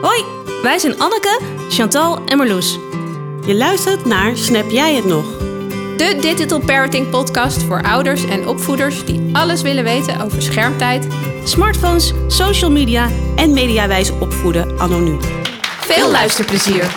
Hoi, wij zijn Anneke, Chantal en Marloes. Je luistert naar Snap jij het nog? De Digital Parenting podcast voor ouders en opvoeders die alles willen weten over schermtijd, Smartphones, social media En mediawijs opvoeden anno nu. Veel luisterplezier.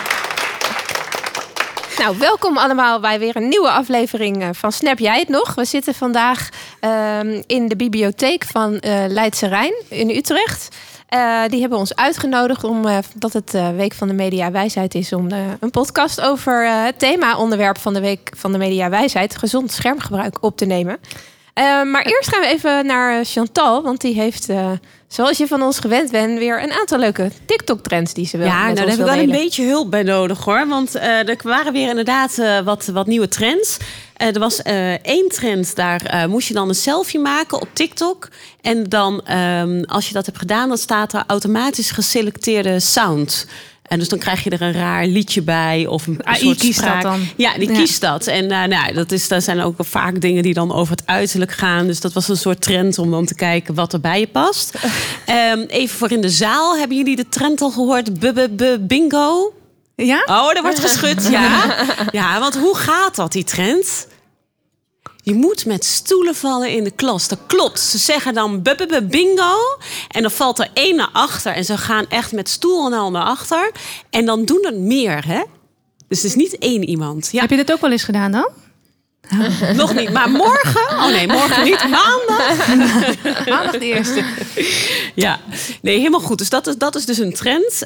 Nou, welkom allemaal bij weer een nieuwe aflevering van Snap jij het nog? We zitten vandaag in de bibliotheek van Leidse Rijn in Utrecht. Die hebben ons uitgenodigd omdat het Week van de Mediawijsheid is om een podcast over het thema-onderwerp van de Week van de Mediawijsheid, gezond schermgebruik, op te nemen. Maar eerst gaan we even naar Chantal, want die heeft, zoals je van ons gewend bent, weer een aantal leuke TikTok-trends die ze wil met ons wil delen. Daar heb ik wel een beetje hulp bij nodig hoor, want er waren weer inderdaad wat nieuwe trends. Er was één trend, daar moest je dan een selfie maken op TikTok. En dan, als je dat hebt gedaan, dan staat er automatisch geselecteerde sound. En dus dan krijg je er een raar liedje bij of een AI soort kiest spraak. dat dan. Ja, die kiest dat. En daar zijn ook vaak dingen die dan over het uiterlijk gaan. Dus dat was een soort trend om dan te kijken wat er bij je past. Even voor in de zaal. Hebben jullie de trend al gehoord? Bingo? Ja? Oh, er wordt geschud, ja. Ja, want hoe gaat dat, die trend? Je moet met stoelen vallen in de klas. Dat klopt. Ze zeggen dan bingo. En dan valt er één naar achter. En ze gaan echt met stoel en al naar achter. En dan doen er meer, hè? Dus het is niet één iemand. Ja. Heb je dat ook wel eens gedaan dan? Nog niet, maar morgen? Oh nee, morgen niet. Maandag. Maandag de eerste. Ja, nee, helemaal goed. Dus dat is dus een trend.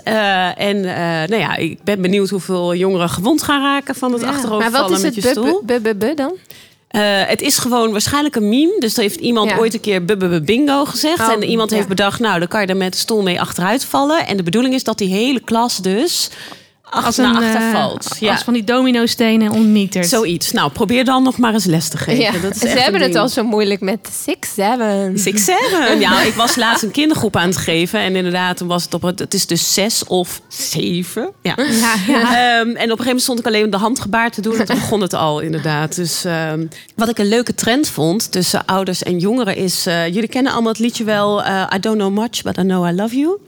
Ik ben benieuwd hoeveel jongeren gewond gaan raken van het achterovervallen met je stoel. Maar wat is het dan? Het is gewoon waarschijnlijk een meme. Dus dan heeft iemand ooit een keer bingo gezegd. En iemand heeft bedacht, nou, dan kan je er met de stoel mee achteruit vallen. En de bedoeling is dat die hele klas dus naar achter valt. Ja. Als van die dominostenen onmeterd. Zoiets. Nou, probeer dan nog maar eens les te geven. Ja. Dat is Ze echt hebben een het ding. al zo moeilijk met 6-7. Ja, ik was laatst een kindergroep aan het geven. En inderdaad, toen was het is dus 6 of 7. Ja. Ja. En op een gegeven moment stond ik alleen de handgebaar te doen. En toen begon het al, inderdaad. Dus wat ik een leuke trend vond tussen ouders en jongeren is... jullie kennen allemaal het liedje wel... I don't know much, but I know I love you.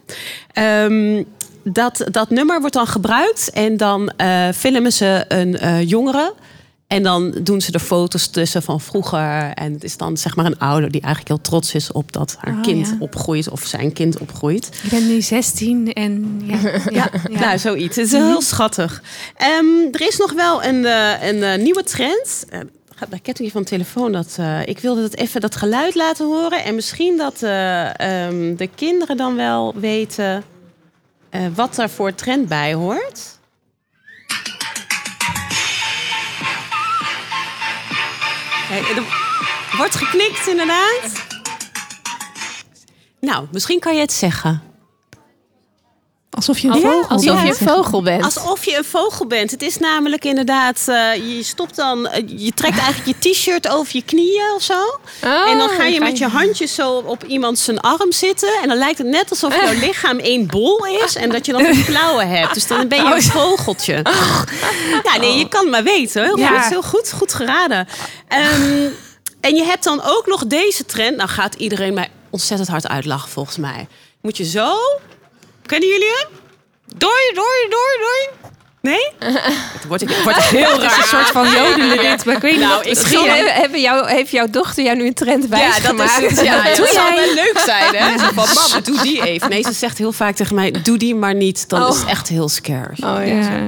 Hè? Dat nummer wordt dan gebruikt. En dan filmen ze een jongere... En dan doen ze er foto's tussen van vroeger. En het is dan zeg maar een ouder die eigenlijk heel trots is op dat haar kind opgroeit. Of zijn kind opgroeit. Ik ben nu 16 en ja. Nou, zoiets. Het is heel schattig. Er is nog wel een nieuwe trend. Gaat bij kettingje van de telefoon. Ik wilde dat geluid laten horen. En misschien dat de kinderen dan wel weten wat er voor trend bij hoort. Er wordt geknikt, inderdaad. Nou, misschien kan je het zeggen. Alsof je een vogel bent. Alsof je een vogel bent. Alsof je een vogel bent. Het is namelijk inderdaad... je trekt eigenlijk je t-shirt over je knieën of zo. En dan ga je met je handjes zo op iemand zijn arm zitten. En dan lijkt het net alsof jouw lichaam één bol is. En dat je dan klauwen hebt. Dus dan ben je een vogeltje. Ja, nee, je kan het maar weten. Het is heel goed geraden. En je hebt dan ook nog deze trend. Nou gaat iedereen mij ontzettend hard uitlachen volgens mij. Moet je zo... Kennen jullie hem? Doei. Nee? Het wordt heel raar. Een soort van jodelen dit. Maar ik weet niet Misschien heeft jouw dochter jou nu een trend wijsgemaakt. Dat zou wel leuk zijn, hè? Van, mama, doe die even. Nee, ze zegt heel vaak tegen mij, doe die maar niet. Dan is het echt heel scary. Oh, ja.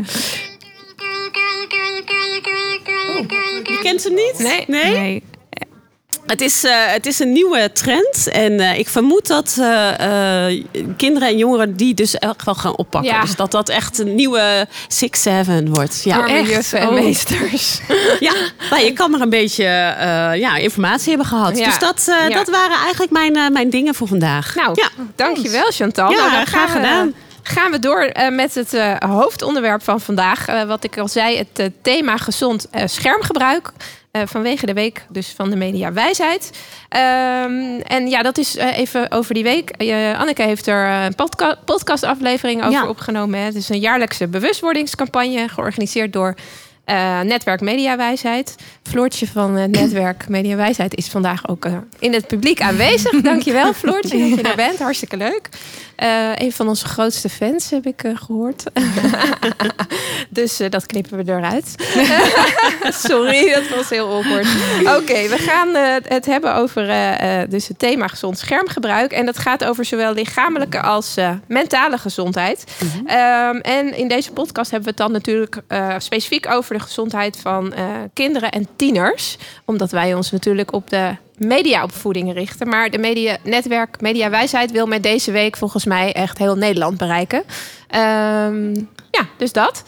Je kent hem niet? Nee. Het is een nieuwe trend. En ik vermoed dat kinderen en jongeren die dus echt wel gaan oppakken. Ja. Dus dat echt een nieuwe 6-7 wordt. Ja, Arme juffen en meesters. Ja, nou, je kan maar een beetje informatie hebben gehad. Ja. Dus dat waren eigenlijk mijn dingen voor vandaag. Nou, dankjewel Chantal. Ja, nou, dan graag gedaan. Gaan we door met het hoofdonderwerp van vandaag. Wat ik al zei, het thema gezond schermgebruik. Vanwege de week dus van de Mediawijsheid. En ja, dat is even over die week. Anneke heeft er een podcastaflevering over opgenomen. Het is een jaarlijkse bewustwordingscampagne georganiseerd door Netwerk Mediawijsheid. Floortje van het Netwerk Mediawijsheid is vandaag ook in het publiek aanwezig. Dankjewel, Floortje, dat je er bent. Hartstikke leuk. Een van onze grootste fans heb ik gehoord. Dus dat knippen we eruit. Sorry, dat was heel awkward. Oké, we gaan het hebben over dus het thema gezond schermgebruik. En dat gaat over zowel lichamelijke als mentale gezondheid. En in deze podcast hebben we het dan natuurlijk specifiek over de gezondheid van kinderen en tieners. Omdat wij ons natuurlijk op de mediaopvoeding richten. Maar de Netwerk Mediawijsheid wil met deze week volgens mij echt heel Nederland bereiken. Dus dat.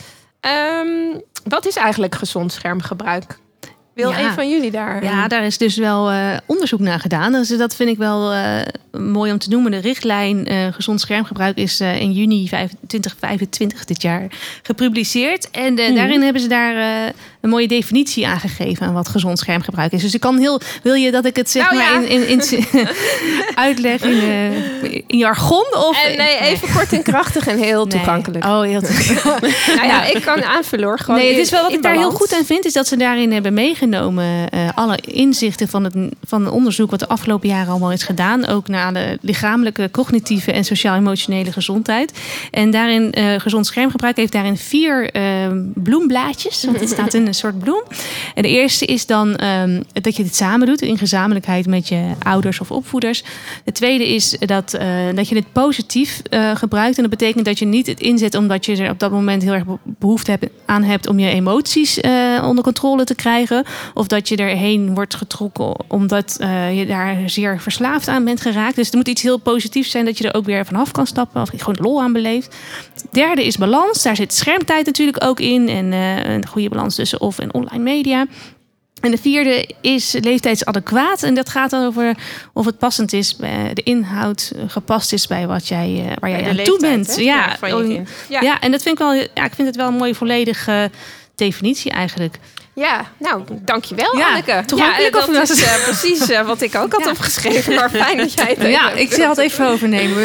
Wat is eigenlijk gezond schermgebruik? Wil een van jullie daar? Ja, daar is dus wel onderzoek naar gedaan. Dus dat vind ik wel mooi om te noemen. De richtlijn gezond schermgebruik is in juni 2025 dit jaar gepubliceerd. En daarin hebben ze daar een mooie definitie aangegeven aan wat gezond schermgebruik is. Dus ik kan wil je dat ik het zeg in uitleg in jargon? Of, nee, even kort en krachtig en heel toegankelijk. Oh, heel toegankelijk. Ik kan aanvullen hoor. Gewoon het is wel wat ik daar heel goed aan vind, is dat ze daarin hebben meegenomen alle inzichten van het onderzoek wat de afgelopen jaren allemaal is gedaan. Ook naar de lichamelijke, cognitieve en sociaal-emotionele gezondheid. En daarin, gezond schermgebruik heeft daarin 4 bloemblaadjes. Want het staat in een soort bloem. En de eerste is dan dat je dit samen doet in gezamenlijkheid met je ouders of opvoeders. De tweede is dat je het positief gebruikt. En dat betekent dat je niet het inzet omdat je er op dat moment heel erg behoefte aan hebt om je emoties onder controle te krijgen. Of dat je erheen wordt getrokken omdat je daar zeer verslaafd aan bent geraakt. Dus het moet iets heel positiefs zijn dat je er ook weer vanaf kan stappen. Of gewoon lol aan beleeft. Het derde is balans. Daar zit schermtijd natuurlijk ook in. En een goede balans tussen off- en online media. En de vierde is leeftijdsadequaat. En dat gaat dan over of het passend is, de inhoud gepast is bij waar jij aan toe bent. Ja, en dat vind ik wel. Ja, ik vind het wel een mooie volledige definitie eigenlijk. Ja, nou, dankjewel Anneke. Dat is precies wat ik ook had opgeschreven. Maar fijn dat jij het ik zal het even overnemen.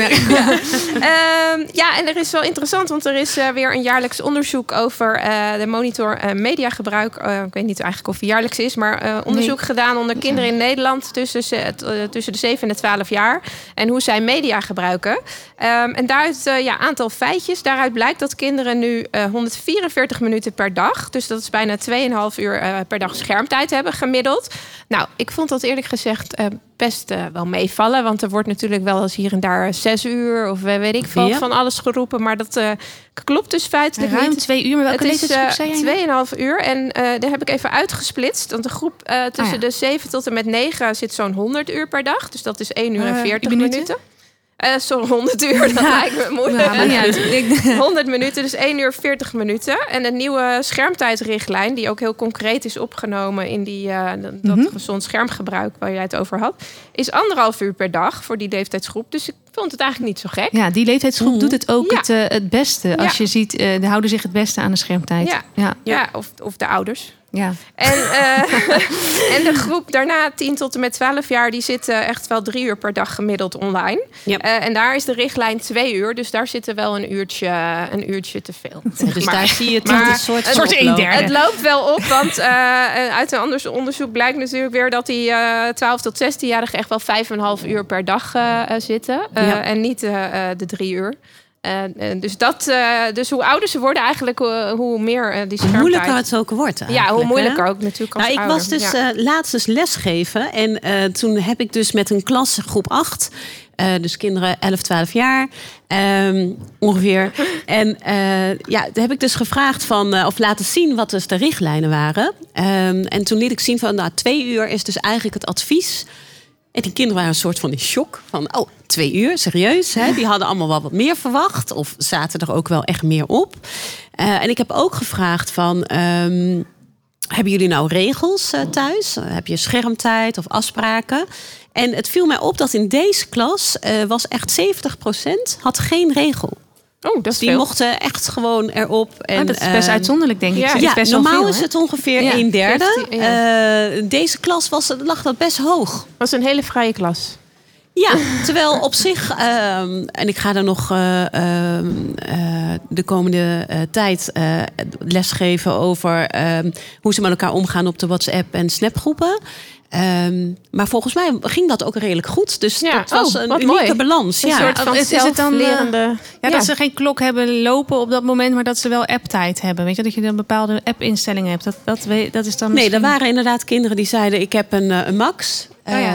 En er is wel interessant, want er is weer een jaarlijks onderzoek over de monitor mediagebruik. Ik weet niet eigenlijk of het jaarlijks is, maar onderzoek gedaan onder kinderen in Nederland tussen de 7 en de 12 jaar. En hoe zij media gebruiken. En daaruit aantal feitjes. Daaruit blijkt dat kinderen nu 144 minuten per dag, dus dat is bijna 2,5 uur per dag schermtijd hebben gemiddeld. Nou, ik vond dat eerlijk gezegd best wel meevallen. Want er wordt natuurlijk wel eens hier en daar 6 uur of weet ik veel van alles geroepen. Maar dat klopt dus feitelijk ruim niet. 2 uur, maar welke leeftijdsgroep zei jij? 2,5 uur. En daar heb ik even uitgesplitst. Want de groep tussen de 7 tot en met 9 zit zo'n 100 uur per dag. Dus dat is 1 uur en 40 minuten. Sorry, 100 uur, dat lijkt me moeilijk. 100 minuten, dus 1 uur 40 minuten. En de nieuwe schermtijdrichtlijn, die ook heel concreet is opgenomen in dat gezond schermgebruik waar jij het over had, is 1,5 uur per dag voor die leeftijdsgroep. Dus ik vond het eigenlijk niet zo gek. Ja, die leeftijdsgroep doet het ook het beste. Als je ziet, de houden zich het beste aan de schermtijd. Ja, of de ouders. Ja. En de groep daarna, 10 tot en met 12 jaar, die zitten echt wel 3 uur per dag gemiddeld online. Yep. En daar is de richtlijn 2 uur. Dus daar zitten wel een uurtje te veel. Dus daar zie je een soort 1/3. Het loopt wel op, want uit een ander onderzoek blijkt natuurlijk weer dat die 12 tot 16-jarigen echt wel 5,5 uur per dag zitten. En niet de 3 uur. Dus hoe ouder ze worden eigenlijk, hoe meer die schermtijd. Hoe moeilijker het ook wordt eigenlijk. Ja, hoe moeilijker ook natuurlijk als ik ouder. was dus laatst eens lesgeven. En toen heb ik dus met een klas groep 8... dus kinderen 11, 12 jaar ongeveer. En daar heb ik dus gevraagd of laten zien wat dus de richtlijnen waren. En toen liet ik zien van 2 uur is dus eigenlijk het advies. En die kinderen waren een soort van in shock. Van 2 uur, serieus. Hè? Die hadden allemaal wel wat meer verwacht. Of zaten er ook wel echt meer op. En ik heb ook gevraagd van... hebben jullie nou regels thuis? Heb je schermtijd of afspraken? En het viel mij op dat in deze klas was echt 70% had geen regel. Oh, dat is die veel. Mochten echt gewoon erop. En, dat is best uitzonderlijk, denk ik. Ja, best normaal veel, is het ongeveer 1/3. Deze klas lag dat best hoog. Was een hele vrije klas. Ja, terwijl op zich, en ik ga er nog de komende tijd lesgeven over hoe ze met elkaar omgaan op de WhatsApp en Snapgroepen. Maar volgens mij ging dat ook redelijk goed. Dus dat was een unieke mooi. balans. Een soort van is het dan zelflerende... dat ze geen klok hebben lopen op dat moment, maar dat ze wel apptijd hebben. Weet je, dat je een bepaalde app-instellingen hebt. Dat is dan Nee, er waren inderdaad kinderen die zeiden, ik heb een max.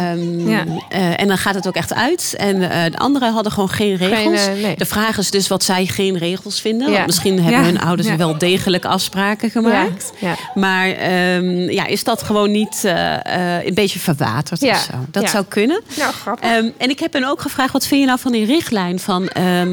En dan gaat het ook echt uit. En de anderen hadden gewoon geen regels. Nee. De vraag is dus wat zij geen regels vinden. Want misschien hebben hun ouders wel degelijk afspraken gemaakt. Ja. Maar is dat gewoon niet een beetje verwaterd of zo? Dat zou kunnen. Nou, grappig. En ik heb hen ook gevraagd, wat vind je nou van die richtlijn van...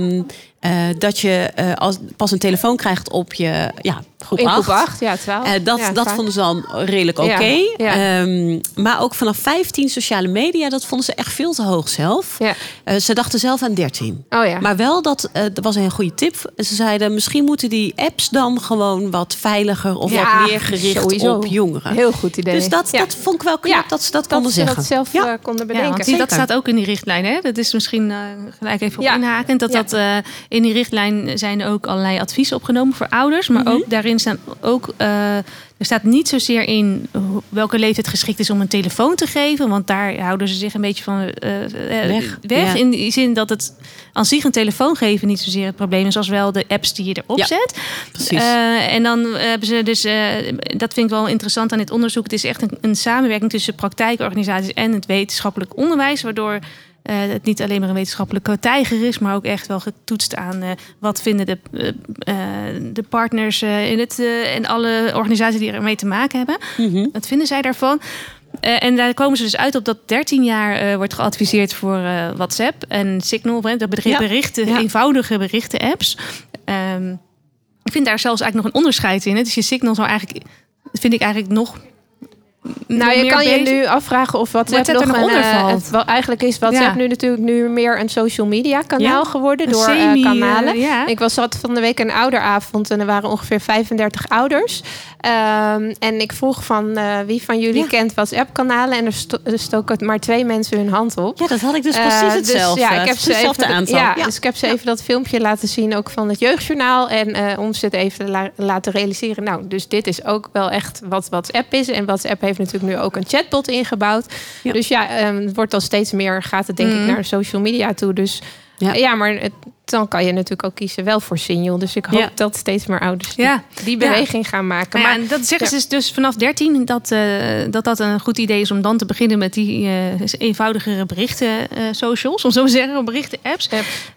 dat je pas een telefoon krijgt op je groep 8. Groep 8, 12. Dat vonden ze dan redelijk oké. Ja. Maar ook vanaf 15 sociale media, dat vonden ze echt veel te hoog zelf. Ja. Ze dachten zelf aan 13. Oh, ja. Maar wel, dat was een goede tip. Ze zeiden, misschien moeten die apps dan gewoon wat veiliger of wat meer gericht op jongeren. Heel goed idee. Dus dat vond ik wel knap dat ze dat konden zeggen. Dat ze dat zelf konden bedenken. Ja, dat staat ook in die richtlijn. Hè? Dat is misschien gelijk even op inhakend. In die richtlijn zijn ook allerlei adviezen opgenomen voor ouders. Maar ook daarin staan ook... er staat niet zozeer in welke leeftijd geschikt is om een telefoon te geven. Want daar houden ze zich een beetje van weg. Ja. In die zin dat het aan zich een telefoon geven niet zozeer het probleem is, als wel de apps die je erop zet. Precies. En dan hebben ze dus, dat vind ik wel interessant aan dit onderzoek. Het is echt een samenwerking tussen praktijkorganisaties en het wetenschappelijk onderwijs. Waardoor het niet alleen maar een wetenschappelijke tijger is, maar ook echt wel getoetst aan wat vinden de partners en alle organisaties die ermee te maken hebben. Mm-hmm. Wat vinden zij daarvan? En daar komen ze dus uit op dat 13 jaar wordt geadviseerd voor WhatsApp en Signal. Dat berichten, eenvoudige berichten-apps. Ik vind daar zelfs eigenlijk nog een onderscheid in. Dus je Signal zou eigenlijk, vind ik eigenlijk nog... Nou, je kan je nu afvragen of WhatsApp nog onder valt. Eigenlijk is WhatsApp nu natuurlijk meer een social media kanaal geworden door kanalen. Ik zat van de week een ouderavond en er waren ongeveer 35 ouders. En ik vroeg van wie van jullie kent WhatsApp-kanalen en er stoken maar 2 mensen hun hand op. Ja, dat had ik dus precies hetzelfde. Dus, ik heb ze hetzelfde aantal. Dus ik heb ze even dat filmpje laten zien, ook van het Jeugdjournaal. En om ze het even laten realiseren. Nou, dus dit is ook wel echt wat WhatsApp is. En WhatsApp heeft natuurlijk nu ook een chatbot ingebouwd. Ja. Dus het wordt al steeds meer, gaat het denk ik naar social media toe. Dus maar dan kan je natuurlijk ook kiezen wel voor Signal. Dus ik hoop dat steeds meer ouders die beweging gaan maken. Maar en dat zeggen ze dus vanaf 13 dat een goed idee is om dan te beginnen met die eenvoudigere berichten socials, om zo te zeggen, berichten apps.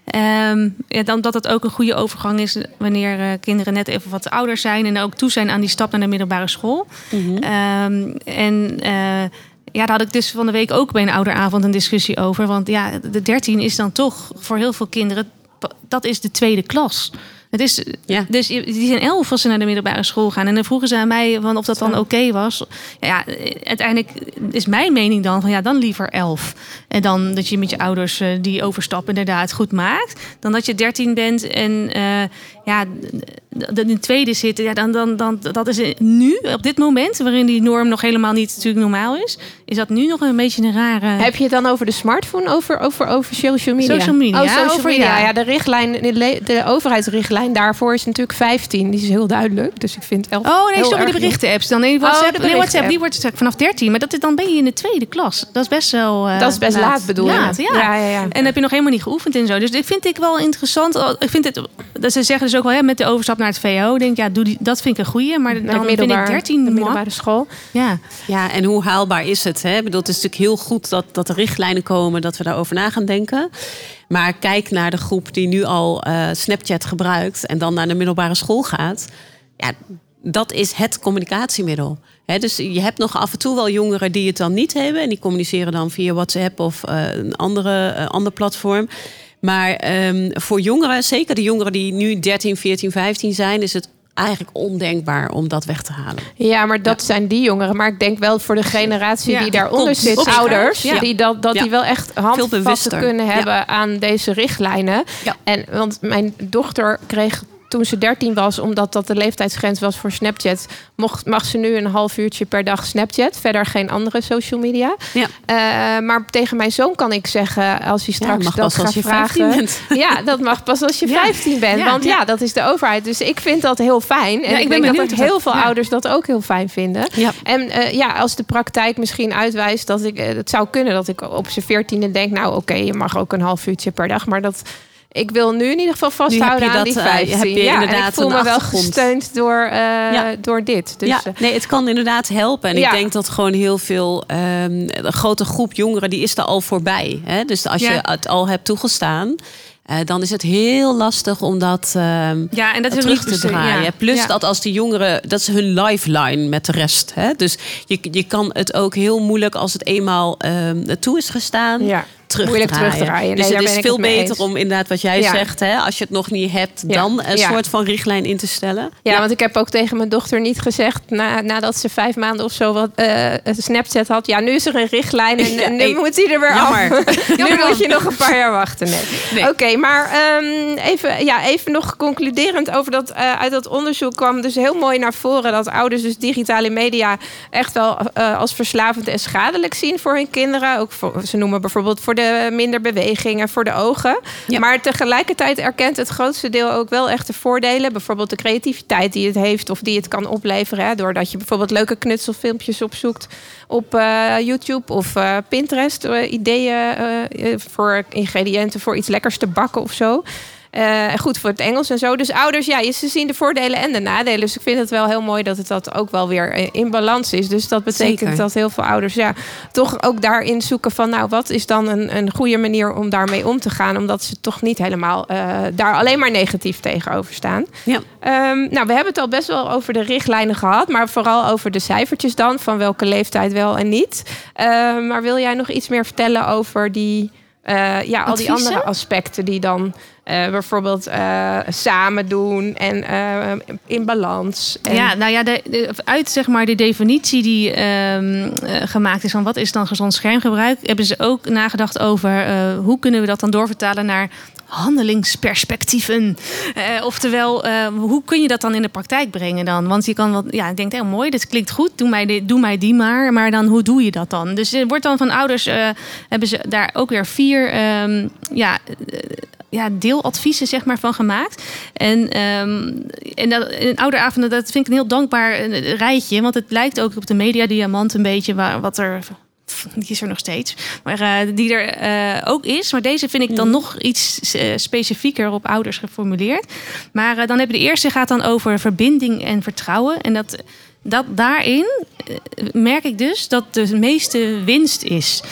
Dan dat het ook een goede overgang is wanneer kinderen net even wat ouder zijn en ook toe zijn aan die stap naar de middelbare school. Mm-hmm. Daar had ik dus van de week ook bij een ouderavond een discussie over. Want de 13 is dan toch voor heel veel kinderen, dat is de tweede klas. Het is, Dus die zijn 11 als ze naar de middelbare school gaan. En dan vroegen ze aan mij of dat dan oké was. Ja, uiteindelijk is mijn mening dan van dan liever 11. En dan dat je met je ouders die overstap inderdaad goed maakt. Dan dat je 13 bent en in de tweede zit. Dan dat is nu, op dit moment, waarin die norm nog helemaal niet natuurlijk normaal is dat nu nog een beetje een rare... Heb je het dan over de smartphone, over social media? Social media. Social media. Ja, de richtlijn, de overheidsrichtlijn daarvoor is natuurlijk 15. Die is heel duidelijk. Dus ik vind 11 de berichten-apps. Dan WhatsApp, die wordt vanaf 13. Maar dan ben je in de tweede klas. Dat is best wel... dat is best laat bedoel je? Ja. En dan heb je nog helemaal niet geoefend en zo. Dus ik vind ik wel interessant. Ik vind het... Ze zeggen dus ook wel, met de overstap naar het VO. Denk dat vind ik een goeie. Maar dan vind ik 13... De middelbare school. Ja, en hoe haalbaar is het? Hè? Het is natuurlijk heel goed dat er richtlijnen komen, dat we daarover na gaan denken. Maar kijk naar de groep die nu al Snapchat gebruikt en dan naar de middelbare school gaat. Ja, dat is het communicatiemiddel. Dus je hebt nog af en toe wel jongeren die het dan niet hebben. En die communiceren dan via WhatsApp of een ander platform. Maar voor jongeren, zeker de jongeren die nu 13, 14, 15 zijn, is het eigenlijk ondenkbaar om dat weg te halen. Ja, maar dat zijn die jongeren. Maar ik denk wel voor de generatie die daaronder zit, ouders, die die wel echt handvatten kunnen hebben aan deze richtlijnen. Ja. Want mijn dochter kreeg toen ze 13 was, omdat dat de leeftijdsgrens was voor Snapchat, mag ze nu een half uurtje per dag Snapchat. Verder geen andere social media. Ja. Maar tegen mijn zoon kan ik zeggen, als hij straks dat gaat vragen. Ja, dat mag pas als je 15 bent. Want dat is de overheid. Dus ik vind dat heel fijn. En ik denk dat heel veel ouders dat ook heel fijn vinden. Ja. En als de praktijk misschien uitwijst dat het zou kunnen dat ik op zijn 14e denk, nou oké, je mag ook een half uurtje per dag. Maar ik wil nu in ieder geval vasthouden aan die 15. Heb je inderdaad ik voel me wel gesteund door dit. Dus, nee, het kan inderdaad helpen. En ik denk dat gewoon heel veel... een grote groep jongeren, die is er al voorbij. Hè? Dus als je het al hebt toegestaan, dan is het heel lastig om dat, en dat terug te draaien. Ja. Plus dat als de jongeren, dat is hun lifeline met de rest. Hè? Dus je kan het ook heel moeilijk als het eenmaal toe is gestaan... Ja. terugdraaien. Dus het is veel beter om inderdaad wat jij zegt, hè, als je het nog niet hebt, dan een soort van richtlijn in te stellen. Ja, want ik heb ook tegen mijn dochter niet gezegd, nadat ze 5 maanden of zo Snapchat had, nu is er een richtlijn en nu moet hij er weer af. Nu moet je nog een paar jaar wachten. Nee. Oké, maar even nog concluderend over dat, uit dat onderzoek kwam dus heel mooi naar voren dat ouders dus digitale media echt wel als verslavend en schadelijk zien voor hun kinderen. Ook ze noemen bijvoorbeeld voor de minder bewegingen voor de ogen. Ja. Maar tegelijkertijd erkent het grootste deel ook wel echt de voordelen. Bijvoorbeeld de creativiteit die het heeft of die het kan opleveren. Hè, doordat je bijvoorbeeld leuke knutselfilmpjes opzoekt op YouTube of Pinterest. Ideeën voor ingrediënten voor iets lekkers te bakken of zo. Goed voor het Engels en zo. Dus ouders, ze zien de voordelen en de nadelen. Dus ik vind het wel heel mooi dat het dat ook wel weer in balans is. Dus dat betekent dat heel veel ouders toch ook daarin zoeken van, wat is dan een goede manier om daarmee om te gaan? Omdat ze toch niet helemaal daar alleen maar negatief tegenover staan. Ja. We hebben het al best wel over de richtlijnen gehad, maar vooral over de cijfertjes dan, van welke leeftijd wel en niet. Maar wil jij nog iets meer vertellen over die... al die andere aspecten die dan bijvoorbeeld samen doen en in balans. En... uit zeg maar de definitie die gemaakt is van wat is dan gezond schermgebruik, hebben ze ook nagedacht over hoe kunnen we dat dan doorvertalen naar handelingsperspectieven. Oftewel, hoe kun je dat dan in de praktijk brengen dan? Want je kan ik denk heel mooi, dit klinkt goed, doe mij die maar dan hoe doe je dat dan? Dus er wordt dan van ouders, hebben ze daar ook weer 4 deeladviezen zeg maar van gemaakt. En ouderavonden, dat vind ik een heel dankbaar rijtje, want het lijkt ook op de mediadiamant een beetje wat er... Die is er nog steeds. Maar die er ook is. Maar deze vind ik dan nog iets specifieker op ouders geformuleerd. Maar dan hebben de eerste gaat dan over verbinding en vertrouwen. En dat daarin merk ik dus dat de meeste winst is.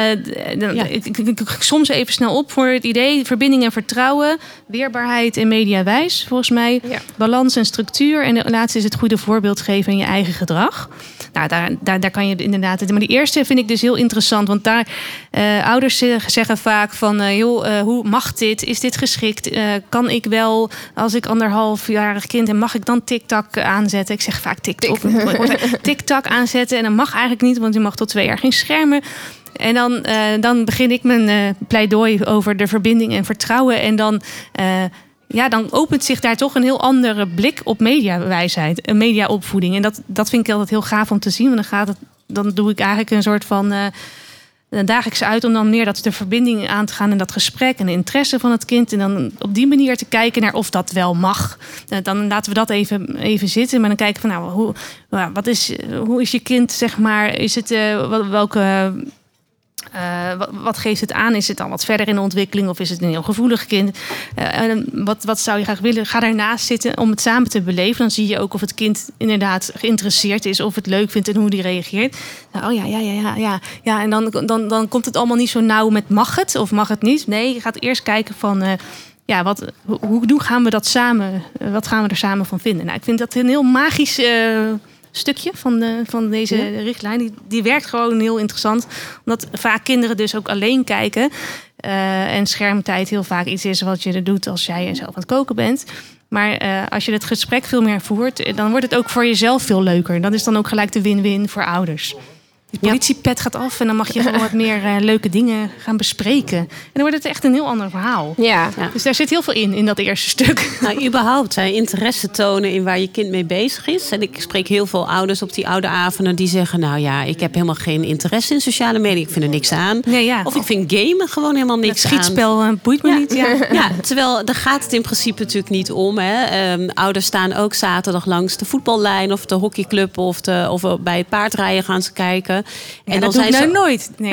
Ik soms even snel op voor het idee. Verbinding en vertrouwen. Weerbaarheid en mediawijs, volgens mij. Ja. Balans en structuur. En de laatste is het goede voorbeeld geven in je eigen gedrag. Nou, daar kan je inderdaad... Maar die eerste vind ik dus heel interessant. Want daar ouders zeggen vaak van... hoe mag dit? Is dit geschikt? Kan ik wel, als ik 1,5-jarig kind... en mag ik dan TikTok aanzetten? Ik zeg vaak TikTok aanzetten. En dat mag eigenlijk niet, want je mag tot 2 jaar geen schermen. En dan begin ik mijn pleidooi over de verbinding en vertrouwen. En dan... dan opent zich daar toch een heel andere blik op mediawijsheid, mediaopvoeding. En dat vind ik altijd heel gaaf om te zien. Want dan doe ik eigenlijk een soort van... dan daag ik ze uit om dan meer de verbinding aan te gaan in dat gesprek en de interesse van het kind. En dan op die manier te kijken naar of dat wel mag. Dan laten we dat even zitten. Maar dan kijken van hoe is je kind, zeg maar, is het welke... wat geeft het aan? Is het dan wat verder in de ontwikkeling of is het een heel gevoelig kind? Wat zou je graag willen? Ga daarnaast zitten om het samen te beleven. Dan zie je ook of het kind inderdaad geïnteresseerd is, of het leuk vindt en hoe die reageert. Ja. En dan komt het allemaal niet zo nauw met mag het of mag het niet. Nee, je gaat eerst kijken van... hoe gaan we dat samen? Wat gaan we er samen van vinden? Nou, ik vind dat een heel magisch... stukje van deze richtlijn. Die werkt gewoon heel interessant. Omdat vaak kinderen dus ook alleen kijken. En schermtijd heel vaak iets is wat je doet als jij zelf aan het koken bent. Maar als je het gesprek veel meer voert, dan wordt het ook voor jezelf veel leuker. Dat is dan ook gelijk de win-win voor ouders. Die politiepet gaat af en dan mag je gewoon wat meer leuke dingen gaan bespreken. En dan wordt het echt een heel ander verhaal. Ja. Dus daar zit heel veel in dat eerste stuk. Nou, überhaupt interesse tonen in waar je kind mee bezig is. En ik spreek heel veel ouders op die ouderavonden die zeggen... nou ja, ik heb helemaal geen interesse in sociale media. Ik vind er niks aan. Nee, ja. Of ik vind gamen gewoon helemaal niks aan. Het schietspel boeit me niet. Ja, terwijl daar gaat het in principe natuurlijk niet om. Hè. Ouders staan ook zaterdag langs de voetballijn... of de hockeyclub of bij het paardrijden gaan ze kijken. En dat doe ik nou nooit. Nee,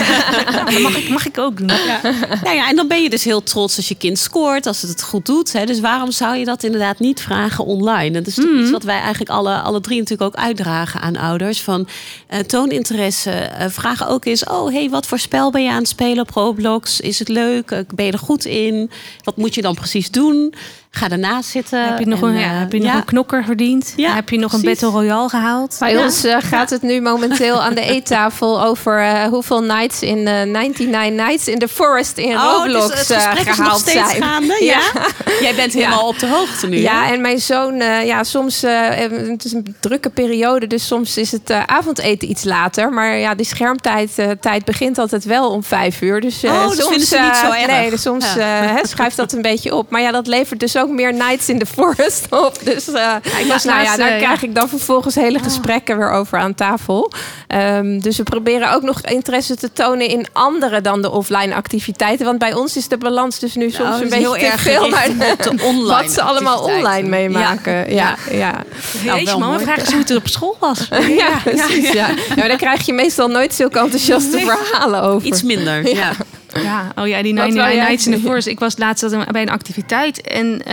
mag ik ook doen. Ja, en dan ben je dus heel trots als je kind scoort, als het het goed doet. Hè. Dus waarom zou je dat inderdaad niet vragen online? Dat is iets wat wij eigenlijk alle drie natuurlijk ook uitdragen aan ouders. Van toon interesse. Vraag ook eens, wat voor spel ben je aan het spelen op Roblox? Is het leuk? Ben je er goed in? Wat moet je dan precies doen? Ga ernaast zitten. Heb je nog een knokker verdiend? Ja, heb je nog een Battle Royale gehaald? Bij ons gaat het nu momenteel aan de eettafel over hoeveel nights in 99 Nights in the Forest in Roblox het gesprek is nog steeds zijn. Gaande. Ja. Jij bent helemaal op de hoogte nu. Ja, en mijn zoon, soms het is een drukke periode, dus soms is het avondeten iets later. Maar die schermtijd begint altijd wel om 5 uur. Dus soms vinden ze niet zo erg. Nee, dus soms schuift dat een beetje op. Maar dat levert dus ook meer Nights in the Forest op. Dus daar krijg ik dan vervolgens hele gesprekken weer over aan tafel. Dus we proberen ook nog interesse te tonen in andere dan de offline activiteiten. Want bij ons is de balans dus nu soms een beetje heel te erg veel naar online wat ze allemaal online meemaken. Ja. Jeetje, mama, vragen ze hoe het er op school was. Precies. Ja. Maar daar krijg je meestal nooit zulke enthousiaste verhalen over. Iets minder, die 99 Nights in the Forest. Ik was laatst bij een activiteit en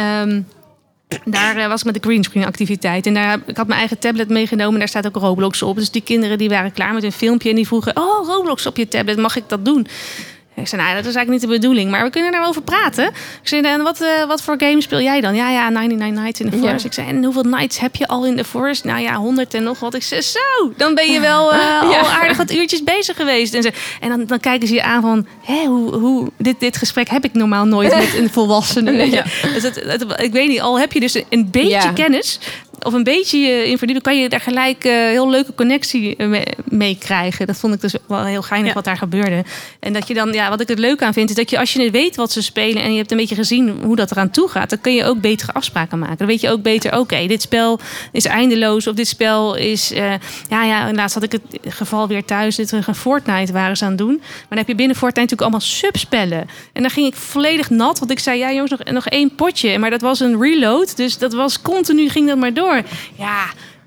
daar was ik met de greenscreen activiteit. En ik had mijn eigen tablet meegenomen. Daar staat ook Roblox op. Dus die kinderen die waren klaar met hun filmpje en die vroegen: Roblox op je tablet, mag ik dat doen? Ik zei, dat is eigenlijk niet de bedoeling, maar we kunnen daarover praten. Ik zei, en wat voor game speel jij dan? Ja, 99 Nights in the Forest. Ik zei, en hoeveel nights heb je al in the Forest? 100 en nog wat. Ik zei, zo, dan ben je wel al aardig wat uurtjes bezig geweest. En dan kijken ze je aan van, hoe dit gesprek heb ik normaal nooit met een volwassene. Ja. Dus ik weet niet, al heb je dus een beetje kennis... of een beetje in verdiepen, kan je daar gelijk heel leuke connectie mee krijgen. Dat vond ik dus wel heel geinig wat daar gebeurde. En dat je dan, wat ik het leuk aan vind, is dat je als je weet wat ze spelen en je hebt een beetje gezien hoe dat eraan toe gaat, dan kun je ook betere afspraken maken. Dan weet je ook beter, oké, dit spel is eindeloos of dit spel is, laatst had ik het geval weer thuis, dit een Fortnite waren ze aan het doen. Maar dan heb je binnen Fortnite natuurlijk allemaal subspellen. En dan ging ik volledig nat, want ik zei, jongens, nog 1 potje. Maar dat was een reload, dus dat was continu, ging dat maar door. Ja,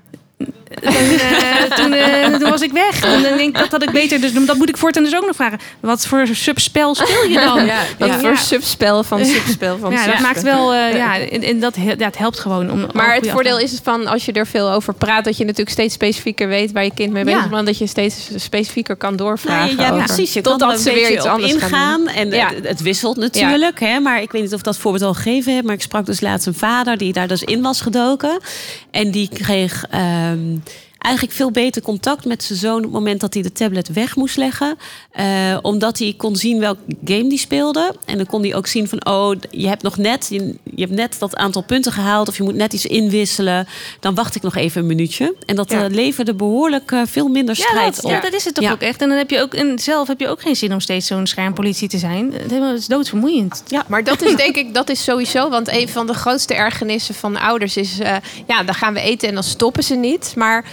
toen was ik weg. En dan denk ik, dat had ik beter. Dus dat moet ik voortaan dus ook nog vragen. Wat voor subspel speel je dan? Wat voor subspel van subspel van subspel. Dat maakt wel... en dat helpt gewoon. Maar het voordeel is van als je er veel over praat, dat je natuurlijk steeds specifieker weet waar je kind mee bezig is, maar dat je steeds specifieker kan doorvragen. Precies. Je totdat kan er ze weer iets anders ingaan. En het wisselt natuurlijk. Hè, maar ik weet niet of dat voorbeeld al gegeven heb. Maar ik sprak dus laatst een vader die daar dus in was gedoken. En die kreeg eigenlijk veel beter contact met zijn zoon op het moment dat hij de tablet weg moest leggen. Omdat hij kon zien welk game die speelde. En dan kon hij ook zien van, je hebt net dat aantal punten gehaald of je moet net iets inwisselen. Dan wacht ik nog even een minuutje. En dat leverde behoorlijk veel minder strijd op. Ja, dat is het toch ook echt. En dan heb je ook zelf heb je ook geen zin om steeds zo'n schermpolitie te zijn. Het is doodvermoeiend. Ja, maar dat is denk ik, dat is sowieso, want een van de grootste ergernissen van ouders is, dan gaan we eten en dan stoppen ze niet. Maar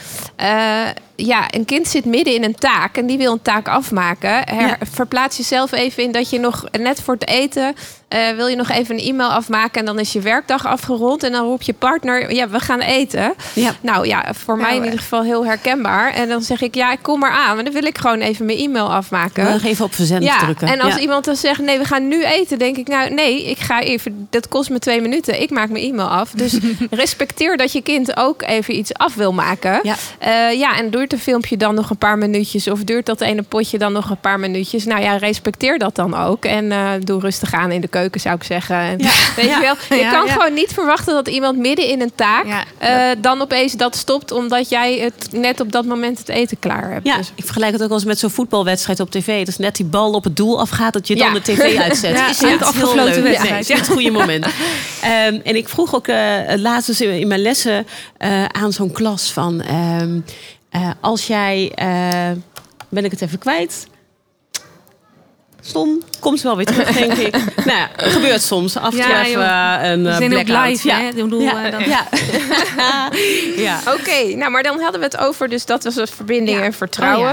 een kind zit midden in een taak en die wil een taak afmaken. Verplaats jezelf even in dat je nog net voor het eten wil je nog even een e-mail afmaken en dan is je werkdag afgerond en dan roept je partner, we gaan eten. Ja. Nou voor mij in ieder geval heel herkenbaar. En dan zeg ik, ik kom maar aan, maar dan wil ik gewoon even mijn e-mail afmaken. Nog even op verzend drukken. En als iemand dan zegt, nee, we gaan nu eten, denk ik, ik ga even, dat kost me 2 minuten. Ik maak mijn e-mail af. Dus respecteer dat je kind ook even iets af wil maken. Ja. En duurt een filmpje dan nog een paar minuutjes of duurt dat ene potje dan nog een paar minuutjes? Respecteer dat dan ook en doe rustig aan in de keuken, zou ik zeggen. En, weet je wel, je kan gewoon niet verwachten dat iemand midden in een taak dan opeens dat stopt omdat jij het net op dat moment het eten klaar hebt. Ja, dus ik vergelijk het ook wel eens met zo'n voetbalwedstrijd op tv. Dus net die bal op het doel afgaat, dat je dan de tv uitzet. Ja, is niet afgesloten wedstrijd. Nee, is het goede moment. En ik vroeg ook laatst in mijn lessen aan zo'n klas van Als jij... ben ik het even kwijt? Stom, komt wel weer terug, denk ik. Nou ja, het gebeurt soms. Af en toe even een blackout. Live, hè? Ik bedoel, ja. Oké, nou, maar dan hadden we het over, dus dat was het verbinding en vertrouwen.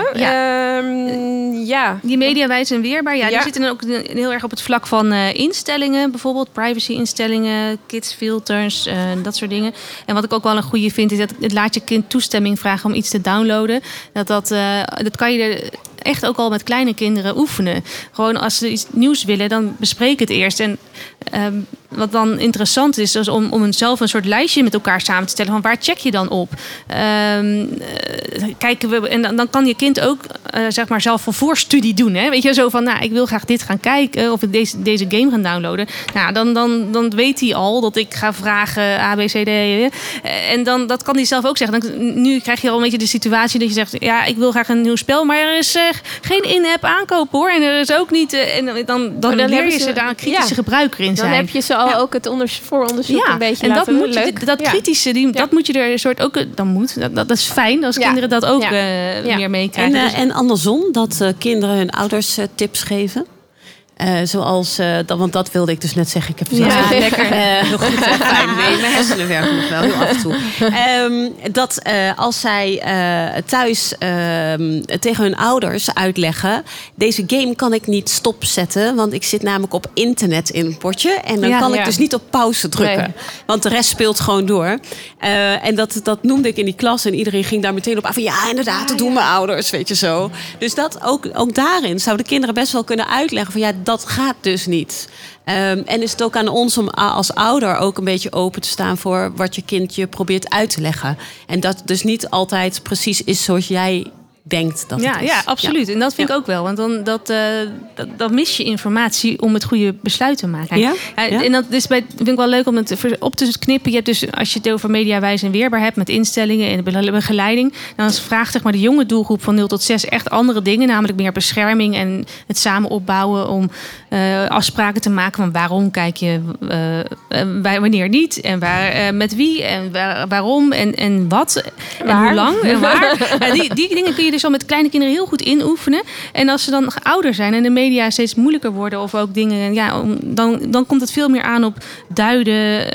Die media wijs en weerbaar. Die zitten dan ook heel erg op het vlak van instellingen. Bijvoorbeeld privacy-instellingen, kidsfilters, dat soort dingen. En wat ik ook wel een goede vind, is dat het laat je kind toestemming vragen om iets te downloaden. Dat kan je echt ook al met kleine kinderen oefenen. Gewoon als ze iets nieuws willen, dan bespreek het eerst. En wat dan interessant is om zelf een soort lijstje met elkaar samen te stellen. Van waar check je dan op? Kijken we, en dan kan je kind ook zeg maar zelf een voorstudie doen. Hè? Weet je, zo van, ik wil graag dit gaan kijken. Of ik deze game gaan downloaden. Nou, dan weet hij al dat ik ga vragen A, B, C, D. En dan dat kan hij zelf ook zeggen. Nu krijg je al een beetje de situatie dat je zegt, ik wil graag een nieuw spel. Maar er is geen in-app aankoop, hoor. En er is ook niet... dan leer je ze daar een kritische gebruiker in zijn. Dan heb je ze al ook het vooronderzoek een beetje laten doen. Dat kritische, dat moet je er een soort ook... Dat is fijn als kinderen dat ook meer meekrijgen. En andersom, dat kinderen hun ouders tips geven. Zoals, want dat wilde ik dus net zeggen. Ik heb lekker. Heel goed, fijn. Nee, mijn hersenen werken nog wel heel af en toe. Dat als zij thuis tegen hun ouders uitleggen... deze game kan ik niet stopzetten... want ik zit namelijk op internet in een potje... en dan kan ik dus niet op pauze drukken. Nee. Want de rest speelt gewoon door. En dat noemde ik in die klas... en iedereen ging daar meteen op af. Van, inderdaad, dat doen mijn ouders, weet je zo. Dus dat ook daarin zouden kinderen best wel kunnen uitleggen... van dat gaat dus niet. En is het ook aan ons om als ouder ook een beetje open te staan... voor wat je kind je probeert uit te leggen. En dat dus niet altijd precies is zoals jij denkt dat het is. Ja, absoluut. En dat vind ik ook wel. Want dan mis je informatie om het goede besluit te maken. Ja? En dat is vind ik wel leuk om het op te knippen. Je hebt dus, als je het over media wijs en weerbaar hebt... met instellingen en begeleiding... dan vraagt zeg maar de jonge doelgroep van 0 tot 6 echt andere dingen. Namelijk meer bescherming en het samen opbouwen... om afspraken te maken van waarom kijk je... wanneer niet en met wie en waarom en wat en hoe lang en waar. Die dingen kun je dus al met kleine kinderen heel goed inoefenen. En als ze dan ouder zijn en de media steeds moeilijker worden... of ook dingen, dan komt het veel meer aan op duiden,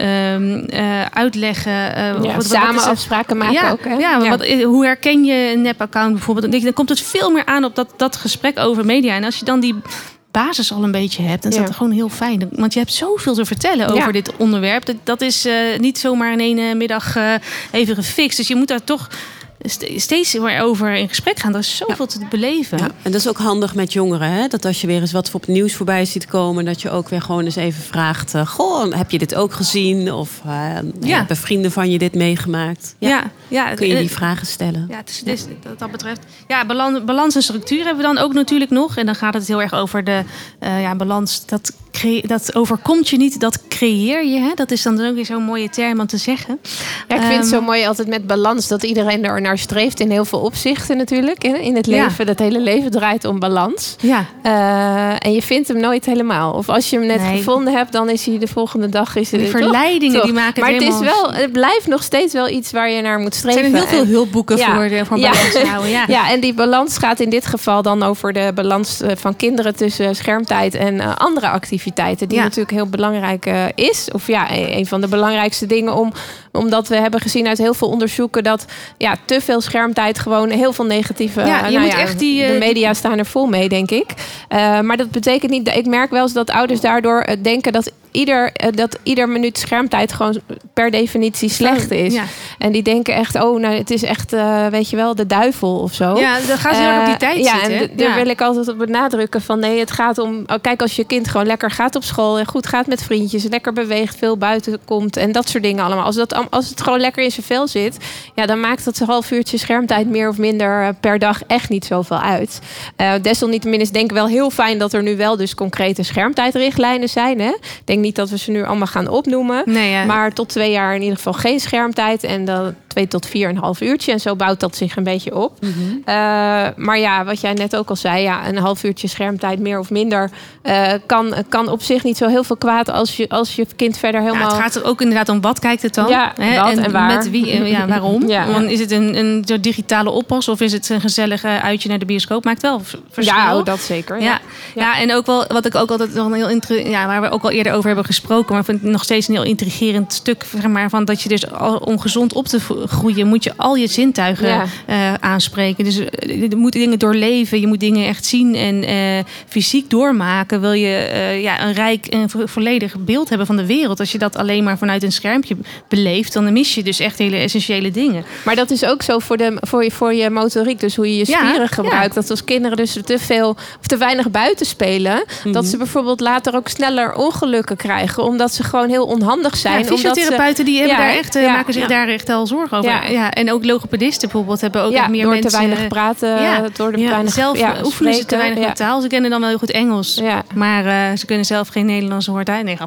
uitleggen. Samen afspraken maken ook. Hè? Hoe herken je een nep-account bijvoorbeeld? Dan komt het veel meer aan op dat gesprek over media. En als je dan die basis al een beetje hebt, dan is dat gewoon heel fijn. Want je hebt zoveel te vertellen over dit onderwerp. Dat is niet zomaar in één middag even gefixt. Dus je moet daar toch steeds weer over in gesprek gaan. Er is zoveel te beleven. Ja, en dat is ook handig met jongeren. Hè? Dat als je weer eens wat op het nieuws voorbij ziet komen... dat je ook weer gewoon eens even vraagt... heb je dit ook gezien? Of hebben vrienden van je dit meegemaakt? Kun je die vragen stellen? Ja, het is wat dat betreft. Ja, balans en structuur hebben we dan ook natuurlijk nog. En dan gaat het heel erg over de balans... Dat overkomt je niet, dat creëer je. Hè? Dat is dan ook weer zo'n mooie term om te zeggen. Ja, ik vind het zo mooi altijd met balans... dat iedereen er naar streeft in heel veel opzichten natuurlijk. In het leven, dat hele leven draait om balans. Ja. En je vindt hem nooit helemaal. Of als je hem net gevonden hebt, dan is hij de volgende dag... Die verleidingen, die maken het helemaal... Maar het blijft nog steeds wel iets waar je naar moet streven. Er zijn heel veel hulpboeken voor balans te houden. Ja, en die balans gaat in dit geval dan over de balans van kinderen... tussen schermtijd en andere activiteiten. Die natuurlijk heel belangrijk is. Of een van de belangrijkste dingen omdat we hebben gezien uit heel veel onderzoeken... dat te veel schermtijd gewoon heel veel negatieve... de media staan er vol mee, denk ik. Maar dat betekent niet... Ik merk wel eens dat ouders daardoor denken... dat ieder minuut schermtijd gewoon per definitie slecht is. Ja. En die denken echt, het is echt, weet je wel, de duivel of zo. Ja, dan gaan ze op die tijd zitten. En daar wil ik altijd op benadrukken van nee, het gaat om... Kijk, als je kind gewoon lekker gaat op school en goed gaat met vriendjes, lekker beweegt, veel buiten komt en dat soort dingen allemaal. Als het gewoon lekker in zijn vel zit, dan maakt dat een half uurtje schermtijd meer of minder per dag echt niet zoveel uit. Desalniettemin is denk ik wel heel fijn dat er nu wel dus concrete schermtijdrichtlijnen zijn. Hè? Ik denk niet dat we ze nu allemaal gaan opnoemen. Nee, maar tot 2 jaar in ieder geval geen schermtijd. En 2 tot 4,5 uurtje. En zo bouwt dat zich een beetje op. Mm-hmm. Maar ja, wat jij net ook al zei, een half uurtje schermtijd meer of minder kan op zich niet zo heel veel kwaad als je kind verder helemaal... Ja, het gaat er ook inderdaad om wat kijkt het dan? Ja, wat en waar. Met wie, waarom? Ja. Is het een digitale oppas of is het een gezellige uitje naar de bioscoop? Maakt wel verschil. Ja, dat zeker. Ja, en ook wel, wat ik ook altijd nog een heel waar we ook al eerder over hebben gesproken, maar ik vind het nog steeds een heel intrigerend stuk, zeg maar, van dat je dus om gezond op te groeien, moet je al je zintuigen aanspreken. Dus je moet dingen doorleven, je moet dingen echt zien en fysiek doormaken. Wil je een rijk en volledig beeld hebben van de wereld. Als je dat alleen maar vanuit een schermpje beleeft, dan mis je dus echt hele essentiële dingen. Maar dat is ook zo voor je motoriek, dus hoe je je spieren gebruikt. Dat als kinderen dus te veel of te weinig buiten spelen, dat ze bijvoorbeeld later ook sneller ongelukken krijgen, omdat ze gewoon heel onhandig zijn. Fysiotherapeuten die hebben daar echt, maken zich daar echt al zorgen over. Ja, en ook logopedisten bijvoorbeeld hebben ook meer door mensen... te weinig praten, door de weinig zelf oefenen ze te weinig met taal. Ze kennen dan wel heel goed Engels, maar ze kunnen zelf geen Nederlandse woord uit. Nee,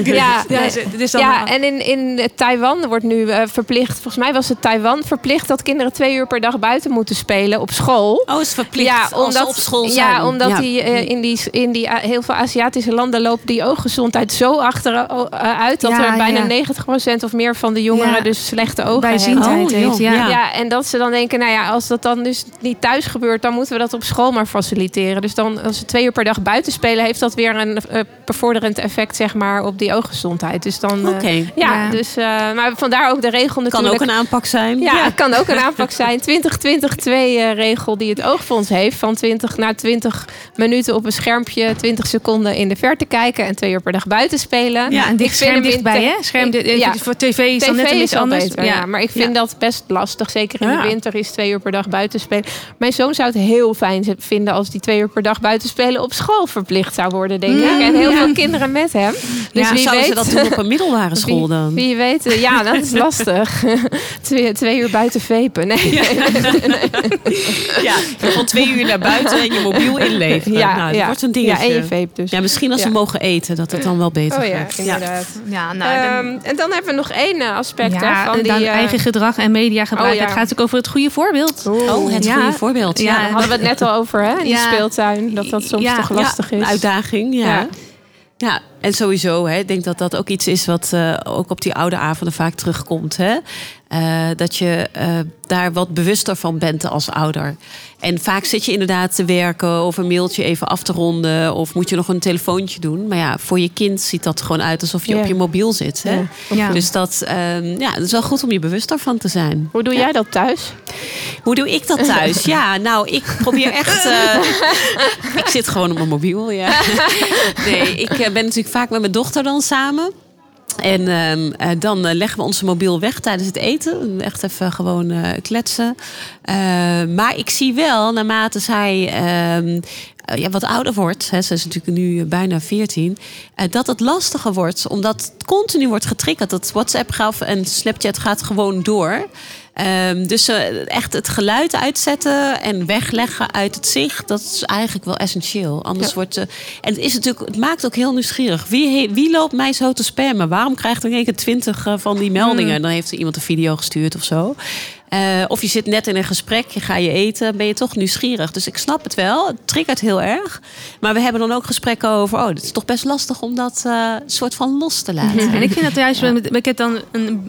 grapje. En in Taiwan wordt nu verplicht, volgens mij was het Taiwan verplicht dat kinderen 2 uur per dag buiten moeten spelen op school. Oh, is verplicht als ze op school zijn. Ja, omdat in die heel veel Aziatische landen lopen die ooggezondheid zo achteruit dat er bijna 90% of meer van de jongeren dus slechte ogen heeft. Ja, en dat ze dan denken, als dat dan dus niet thuis gebeurt, dan moeten we dat op school maar faciliteren. Dus dan als ze 2 uur per dag buiten spelen, heeft dat weer een bevorderend effect, zeg maar, op die ooggezondheid. Dus dan dus maar vandaar ook de regel natuurlijk. Kan ook een aanpak zijn. Ja, het kan ook een aanpak zijn. 20-20-2 regel die het Oogfonds heeft, van 20 naar 20 minuten op een schermpje, 20 seconden in de verte kijken en 2 uur per dag buiten spelen. Ja, en scherm dichtbij, hè? Scherm voor tv is dan net iets anders. Beter, maar ik vind dat best lastig. Zeker in de winter is 2 uur per dag buiten spelen. Mijn zoon zou het heel fijn vinden als die 2 uur per dag buiten spelen op school verplicht zou worden, denk ik. En heel veel kinderen met hem. Dus wie zouden weet, ze dat doen op een middelbare school dan? Wie weet, dat is lastig. 2 uur buiten vapen. Nee. Van 2 uur naar buiten en je mobiel inleveren. Dat wordt een dingetje. Ja, en je vape dus. Ja, misschien als ze mogen eten, dat het dan wel beter gaat. Inderdaad. En dan hebben we nog 1 aspect van die eigen gedrag en mediagebruik. Het gaat natuurlijk over het goede voorbeeld. Het goede voorbeeld. Ja, daar hadden we het net al over, hè? In die speeltuin. Dat soms toch lastig is. Een uitdaging, Ja, en sowieso, ik denk dat dat ook iets is wat ook op die oude avonden vaak terugkomt. Dat je daar wat bewuster van bent als ouder. En vaak zit je inderdaad te werken of een mailtje even af te ronden, of moet je nog een telefoontje doen. Maar voor je kind ziet dat gewoon uit alsof je op je mobiel zit. Hè? Ja. Dus dat is wel goed om je bewuster van te zijn. Hoe doe jij dat thuis? Hoe doe ik dat thuis? Ik probeer echt... ik zit gewoon op mijn mobiel, Nee, ik ben natuurlijk vaak met mijn dochter dan samen. En dan leggen we onze mobiel weg tijdens het eten. Echt even gewoon kletsen. Maar ik zie wel, naarmate zij wat ouder wordt, ze is natuurlijk nu bijna 14, dat het lastiger wordt. Omdat het continu wordt getriggerd. Dat WhatsApp en Snapchat gaat gewoon door. Dus echt het geluid uitzetten en wegleggen uit het zicht, dat is eigenlijk wel essentieel. Anders wordt en het maakt ook heel nieuwsgierig. Wie loopt mij zo te spammen? Waarom krijgt er in één keer 20 van die meldingen? En dan heeft er iemand een video gestuurd of zo. Of je zit net in een gesprek, ga je eten, ben je toch nieuwsgierig. Dus ik snap het wel, het triggert heel erg. Maar we hebben dan ook gesprekken over, het is toch best lastig om dat soort van los te laten. En ik vind dat juist, ik heb dan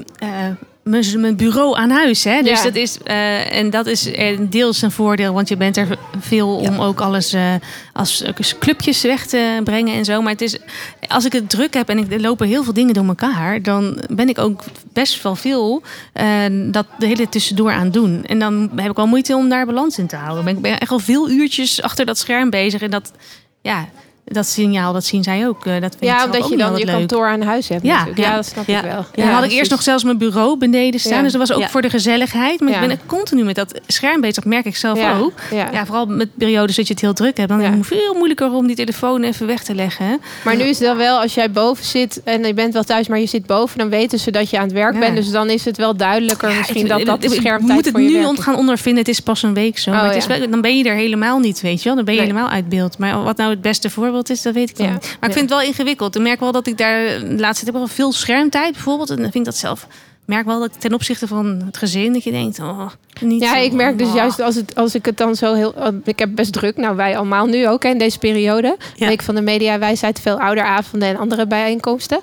mijn bureau aan huis. Hè? Dus dat is, en dat is deels een voordeel, want je bent er veel om ook alles als clubjes weg te brengen en zo. Maar het is, als ik het druk heb en er lopen heel veel dingen door elkaar, dan ben ik ook best wel veel dat de hele tussendoor aan doen. En dan heb ik wel moeite om daar balans in te houden. Ik ben echt al veel uurtjes achter dat scherm bezig en dat signaal, dat zien zij ook. Dat vind omdat je dan je kantoor aan huis hebt. Ja, dat snap ik wel. Ja, dan had ik eerst nog zelfs mijn bureau beneden staan. Dus dat was ook voor de gezelligheid. Maar ik ben continu met dat scherm bezig, merk ik zelf ook. Ja, vooral met periodes dat je het heel druk hebt. Dan is het veel moeilijker om die telefoon even weg te leggen. Hè? Maar nu is het dan wel, als jij boven zit en je bent wel thuis, maar je zit boven, dan weten ze dat je aan het werk bent. Dus dan is het wel duidelijker misschien dat de schermtijd moet het nu gaan ondervinden. Het is pas een week zo. Maar dan ben je er helemaal niet, weet je wel. Dan ben je helemaal uit beeld. Maar wat nou het beste voorbeeld is, dat weet ik dan. Maar ik vind het wel ingewikkeld. Ik merk wel dat ik daar de laatste tijd wel veel schermtijd bijvoorbeeld. En dan vind ik dat zelf merk wel dat ten opzichte van het gezin, dat je denkt, niet Ja, zo, ik merk dus juist als ik het dan zo heel... Ik heb best druk, nou wij allemaal nu ook in deze periode. Week van de Mediawijsheid, veel ouderavonden en andere bijeenkomsten.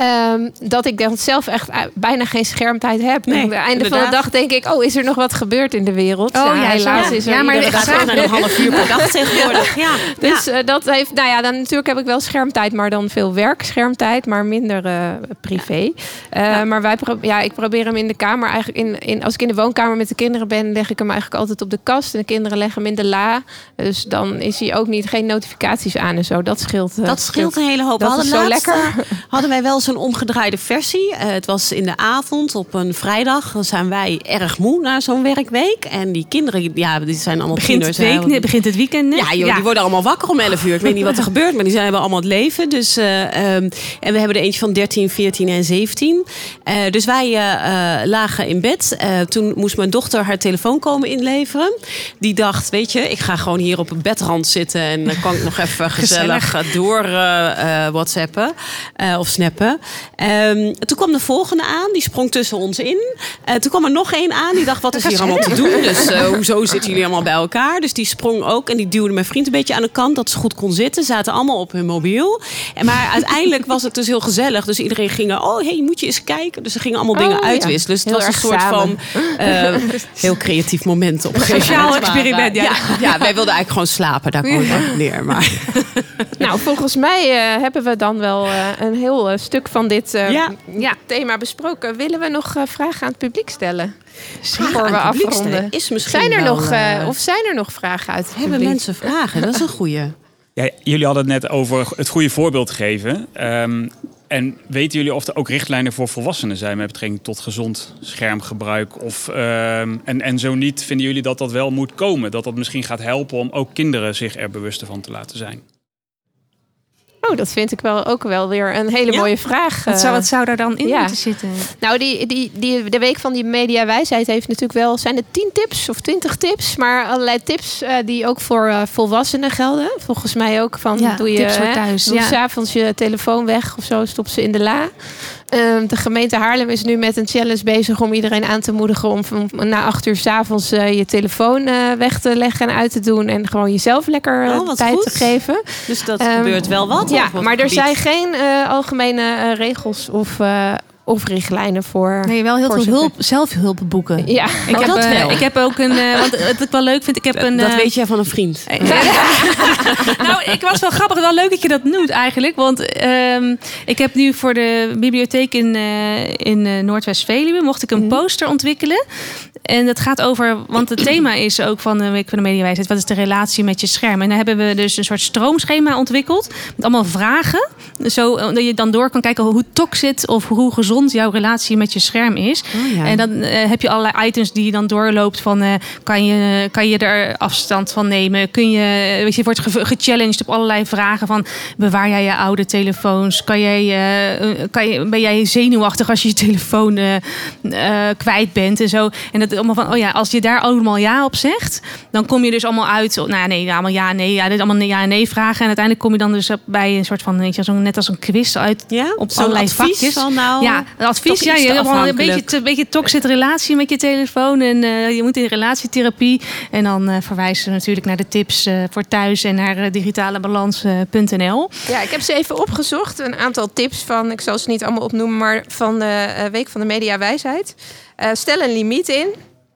Dat ik dan zelf echt bijna geen schermtijd heb. Nee, aan het einde van de dag denk ik, is er nog wat gebeurd in de wereld? Helaas is er maar het gaat naar een half uur per dag tegenwoordig. Ja. Dus dat heeft, dan natuurlijk heb ik wel schermtijd, maar dan veel werkschermtijd, maar minder privé. Maar ik probeer hem in de kamer eigenlijk als ik in de woonkamer met de kinderen ben, leg ik hem eigenlijk altijd op de kast en de kinderen leggen hem in de la. Dus dan is hij ook geen notificaties aan en zo. Dat scheelt. Dat scheelt een hele hoop. Dat is zo lekker. Hadden wij wel zo'n omgedraaide versie. Het was in de avond op een vrijdag. Dan zijn wij erg moe na zo'n werkweek. En die kinderen, die zijn allemaal tieners. Begint het weekend net? Ja, die worden allemaal wakker om 11 uur. Ik weet niet wat er gebeurt, maar die hebben allemaal het leven. Dus, en we hebben er eentje van 13, 14 en 17. Dus wij lagen in bed. Toen moest mijn dochter haar telefoon komen inleveren. Die dacht, weet je, ik ga gewoon hier op een bedrand zitten en dan kan ik nog even gezellig door WhatsAppen of snappen. Toen kwam de volgende aan, die sprong tussen ons in. Toen kwam er nog één aan, die dacht, wat is hier allemaal te doen? Dus hoezo zitten jullie allemaal bij elkaar? Dus die sprong ook en die duwde mijn vriend een beetje aan de kant, dat ze goed kon zitten. Zaten allemaal op hun mobiel. Maar uiteindelijk was het dus heel gezellig. Dus iedereen ging, moet je eens kijken. Dus ze gingen allemaal dingen uitwisselen. Dus het was een soort van heel creatief moment op. Sociaal experiment, ja, wij wilden eigenlijk gewoon slapen. Daar kwam ik op neer. Maar. Nou, volgens mij hebben we dan wel een heel stuk van dit thema besproken. Willen we nog vragen aan het publiek stellen? Voor we afronden. Zijn er nog vragen uit het publiek? Hebben mensen vragen? Dat is een goeie. Ja, jullie hadden het net over het goede voorbeeld geven. En weten jullie of er ook richtlijnen voor volwassenen zijn met betrekking tot gezond schermgebruik? En zo niet, vinden jullie dat wel moet komen? Dat dat misschien gaat helpen om ook kinderen zich er bewuster van te laten zijn? Dat vind ik ook wel weer een hele mooie vraag. Wat zou daar dan in moeten zitten? Nou, de week van die Mediawijsheid heeft natuurlijk wel, zijn het 10 tips of 20 tips, maar allerlei tips die ook voor volwassenen gelden. Volgens mij ook van tips voor thuis. Doe 's avonds je telefoon weg of zo, stop ze in de la. De gemeente Haarlem is nu met een challenge bezig om iedereen aan te moedigen om na 8 uur 's avonds je telefoon weg te leggen en uit te doen en gewoon jezelf lekker tijd te geven. Dus dat gebeurt wel wat. Ja, maar er zijn geen algemene regels of richtlijnen voor. Nee, wel heel veel zelfhulpboeken. Ja, ik heb ook een. Want wat ik wel leuk vind, dat weet jij van een vriend. Nou, ik was wel grappig. Wel leuk dat je dat noemt eigenlijk. Want ik heb nu voor de bibliotheek in Noordwest-Veluwe mocht ik een poster ontwikkelen. En dat gaat over, want het thema is ook van de Week van de Mediawijsheid. Wat is de relatie met je scherm? En dan hebben we dus een soort stroomschema ontwikkeld. Met allemaal vragen. Zo dat je dan door kan kijken hoe toxic of hoe gezond jouw relatie met je scherm is. En dan heb je allerlei items die je dan doorloopt van kan je er afstand van nemen? Je wordt gechallenged op allerlei vragen van bewaar jij je oude telefoons? Ben jij zenuwachtig als je je telefoon kwijt bent en zo? En dat allemaal van als je daar allemaal ja op zegt, dan kom je dus allemaal uit. Allemaal ja, nee. Ja, dit allemaal ja en nee vragen. En uiteindelijk kom je dan dus bij een soort van net als een quiz uit op allerlei vakjes. Van advies. Ja, je hebt gewoon een beetje toxic relatie met je telefoon. En je moet in relatietherapie. En dan verwijzen we natuurlijk naar de tips voor thuis en naar digitalebalans.nl. Ja, ik heb ze even opgezocht. Een aantal tips van, ik zal ze niet allemaal opnoemen, maar van de Week van de Mediawijsheid. Stel een limiet in.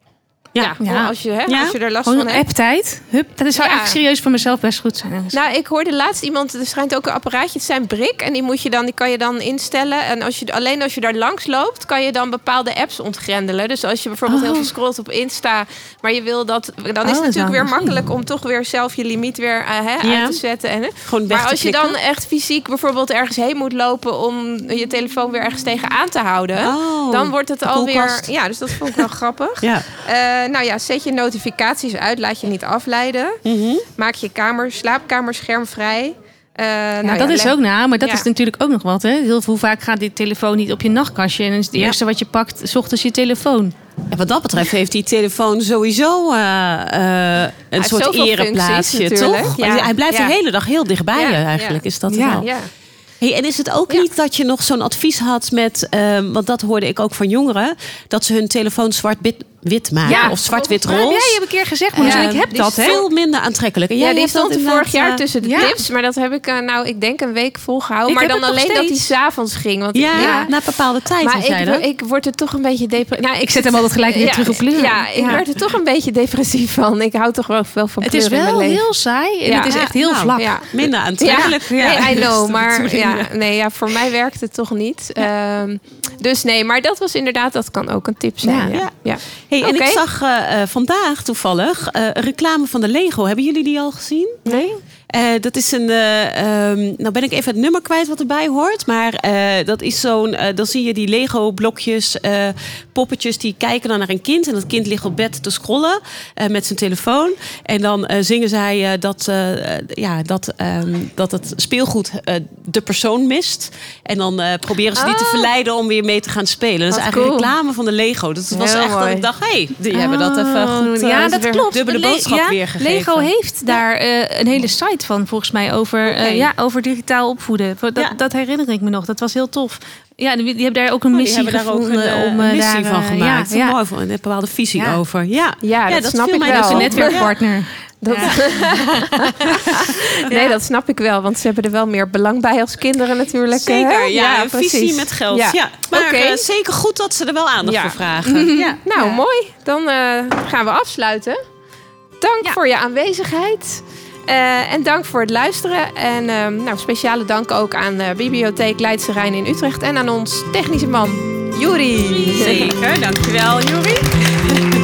Als je er last van hebt. Apptijd. Dat zou eigenlijk serieus voor mezelf best goed zijn. Nou, ik hoorde laatst iemand, er schijnt ook een apparaatje te zijn, Brik. En die kan je dan instellen. En als je daar langs loopt, kan je dan bepaalde apps ontgrendelen. Dus als je bijvoorbeeld heel veel scrolt op Insta, maar je wil dat, dan is het natuurlijk weer makkelijk om toch weer zelf je limiet weer uit te zetten. Maar als je dan echt fysiek bijvoorbeeld ergens heen moet lopen om je telefoon weer ergens tegenaan te houden, dan wordt het alweer. Ja, dus dat vond ik wel grappig. Zet je notificaties uit, laat je niet afleiden. Maak je slaapkamer schermvrij. Dat is ook maar dat is natuurlijk ook nog wat. Hè? Heel veel vaak gaat die telefoon niet op je nachtkastje. En dan is het eerste wat je pakt, 's ochtends je telefoon. Ja, wat dat betreft heeft die telefoon sowieso een soort ereplaatsje, toch? Ja. Hij blijft de hele dag heel dichtbij je eigenlijk. Is dat wel? Ja. Hey, en is het ook niet dat je nog zo'n advies had met... want dat hoorde ik ook van jongeren... dat ze hun telefoon zwart-wit maken of zwart-wit roze. Ja, je hebt een keer gezegd, maar ik heb dat. Is veel minder aantrekkelijk. En die stond vorig jaar tussen de tips. Maar dat heb ik ik denk een week volgehouden. Maar dan alleen dat hij 's avonds ging. Want na bepaalde tijd. Maar ik word er toch een beetje depressief. Ik zet hem altijd gelijk weer terug op kleur. Ja, ik werd er toch een beetje depressief van. Ik hou toch wel van kleur. Het is wel heel saai en het is echt heel vlak. Ja. Minder aantrekkelijk. I know. Maar voor mij werkt het toch niet. Dus nee, maar dat was inderdaad, dat kan ook een tip zijn. Ja. Hey, en ik zag vandaag toevallig reclame van de Lego. Hebben jullie die al gezien? Nee. Dat is een... nou ben ik even het nummer kwijt wat erbij hoort. Maar dat is zo'n... dan zie je die Lego-blokjes, poppetjes die kijken dan naar een kind. En dat kind ligt op bed te scrollen met zijn telefoon. En dan zingen zij dat het speelgoed de persoon mist. En dan proberen ze die te verleiden om weer mee te gaan spelen. Dat is eigenlijk reclame van de Lego. Dat was echt dat ik dacht, die hebben dat even goed... dat klopt. Dubbele boodschap weergegeven. Lego heeft daar een hele site van, volgens mij, over digitaal opvoeden. Dat herinner ik me nog. Dat was heel tof. Ja, die hebben daar ook een missie gevonden. Om een missie van gemaakt. Mooi, een bepaalde visie over. Ja, dat snap ik wel. Een netwerkpartner. Nee, dat snap ik wel. Want ze hebben er wel meer belang bij als kinderen natuurlijk. Zeker, een visie met geld. Ja. Maar zeker goed dat ze er wel aandacht voor vragen. Nou, mooi. Dan gaan we afsluiten. Dank voor je aanwezigheid. En dank voor het luisteren. En speciale dank ook aan de Bibliotheek Leidse Rijn in Utrecht. En aan ons technische man, Juri. Zeker, dankjewel, Juri.